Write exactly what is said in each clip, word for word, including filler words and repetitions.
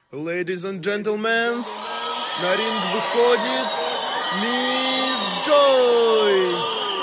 Ladies and gentlemen, на ринг выходит мисс Джой.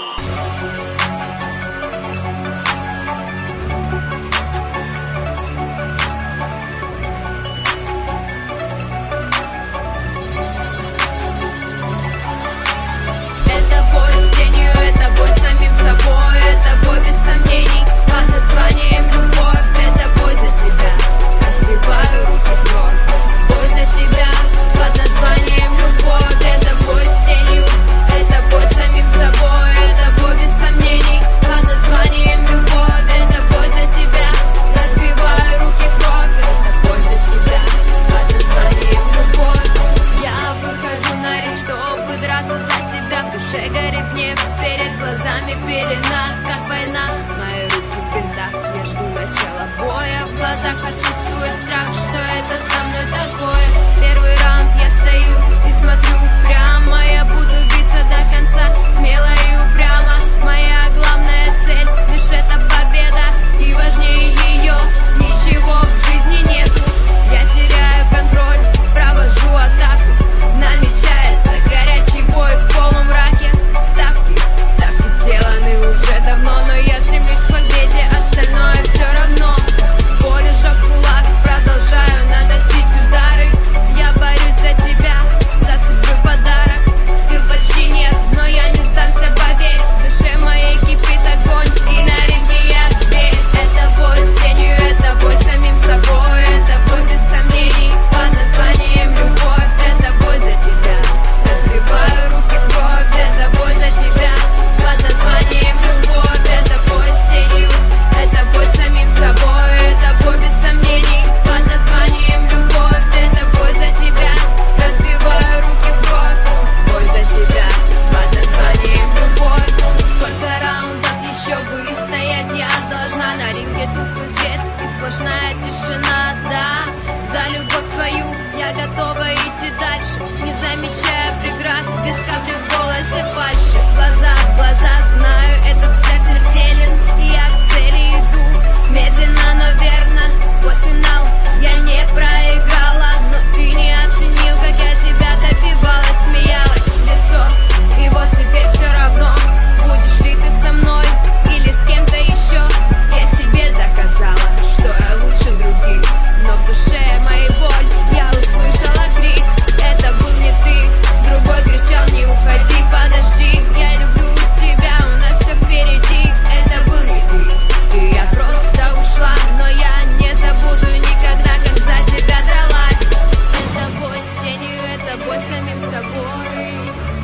Это бой с тенью, это бой с самим собой, это бой без сомнений под названием любовь. Это бой за тебя, разбиваю руки в кровь. Бой за тебя под названием любовь. Это бой с тенью, это бой с самим собой, это бой без сомнений под названием любовь. Это бой за тебя, разбиваю руки в кровь. Это бой за тебя под названием любовь. Я выхожу на ринг, чтобы драться за тебя. В душе горит гнев, перед глазами пелена, как война. Мои руки в бинтах, я жду начала боя. В глазах отсутствует страх, что это со мной такое. Первый раунд я стою и смотрю прямо. Я буду биться до конца, смело и упрямо. Моя главная цель лишь это победа, и важнее ее ничего в жизни нету. Я теряю контроль, провожу атаку. Намечается горячий бой в полумраке. Ставки, ставки сделаны уже давно, но я стремлюсь к победе, остальное все равно. Боль уже в кулак, продолжаю наносить удары. Я борюсь за тебя, за судьбы подарок. Сил почти нет, но я не сдамся, поверь. В душе моей кипит огонь, и на ринге я зверь. Это бой с тенью, это бой с самим собой, это бой без сомнений под названием любовь. Это бой за тебя, разбиваю руки в кровь. Это бой за тебя под названием любовь. Это бой с тенью, это бой с самим собой, это бой без сомнений под названием любовь. Это бой за тебя, разбиваю руки в кровь. Бой за тебя под названием любовь. Сколько раундов еще выстоять я должна? На ринге тусклый свет и сплошная тишина, да. За любовь твою я готова идти дальше, не замечая преград, без капли в голосе фальши. Глаза в глаза, знаю, этот взгляд смертелен, и я к цели иду, медленно, но верно. Вот финал, я не проиграла, но ты не оценил, как я тебя добивалась, смеялась в лицо. И вот теперь все равно, будешь ли ты со мной или с кем-то еще. Я себе доказала, что я лучше других, но в душе моей боль, я услышала крик. Это был не ты, другой кричал: не уходи, подожди. Я люблю тебя, у нас все впереди. Это был не ты, и я просто ушла, но я не забуду никогда, как за тебя дралась. Это бой с тенью, это бой с самим собой.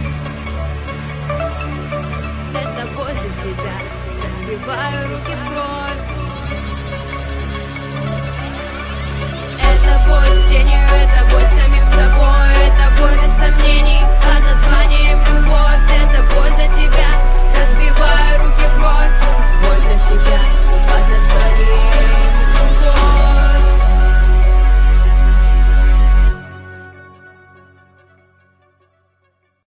Это бой за тебя, разбиваю руки в кровь.